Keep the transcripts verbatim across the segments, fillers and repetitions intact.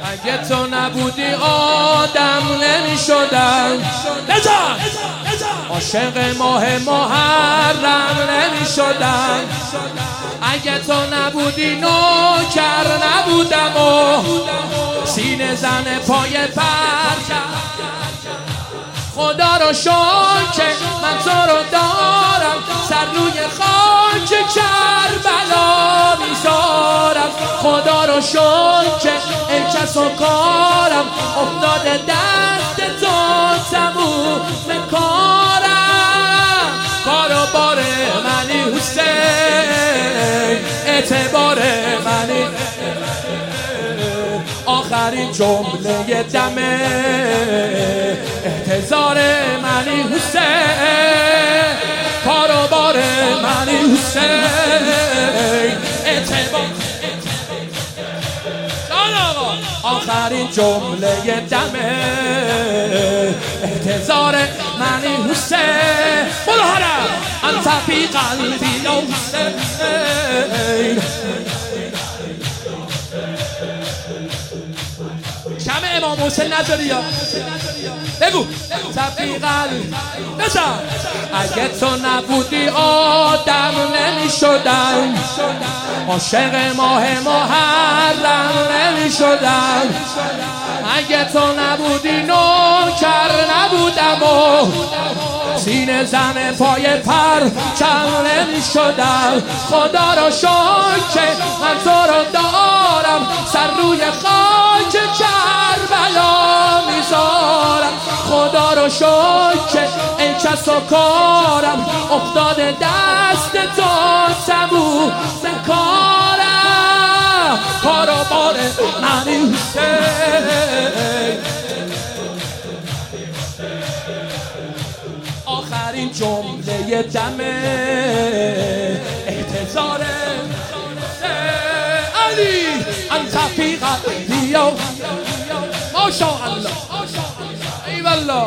اگه تو نبودی آدم نمی شدم نجات عاشق ماه محرم نمی شدم اگه تو نبودی نوکر نبودم و سینه زن پای پرچم خدا رو شکر من تو رو دارم سر روی خاک کربلا میذارم خدا رو شکر ای کس و کارم افتاده دست تو تموم کارم کارو بار منی حسین اعتبار منی آخرین جمله دمه احتضار منی حسین کارو بار منی حسین اعتبار آخرین جمله دمه احتضار منی حسین برو هرم انت فی قلبی یا حسین شمع امام حسین نداری یا بگو تفیقل بزن اگه تو نبودی آدم نمی شدم عاشق ماه محرم نمی شدم اگه تو نبودی نوکر نبودم و سینه زن پای پرچم نمی شدم خدا رو شکر من تو رو دارم سر روی خاک کربلا میذارم خدا رو شکر ای کس و کارم افتاده دست تو تموم کارم کارو بار منی حسین آخرین جمله دمه احتضار علی انت فی قلبی ماشاءالله ای والله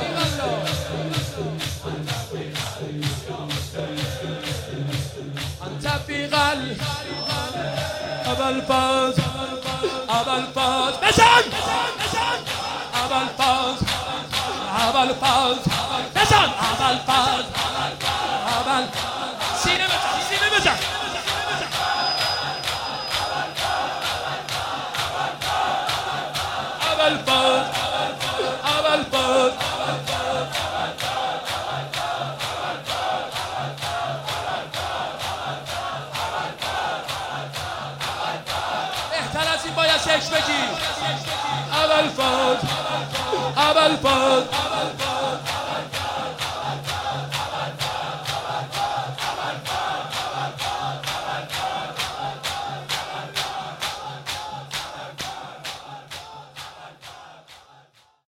انت فی قلبی ابوالفضل ابوالفضل بزن ابوالفضل ابوالفضل بزن ابوالفضل ابوال سینه بزن سینه بزن ابوالفضل ابوالفضل بهتر از این باید شش بگی ابوالفضل ابوالفضل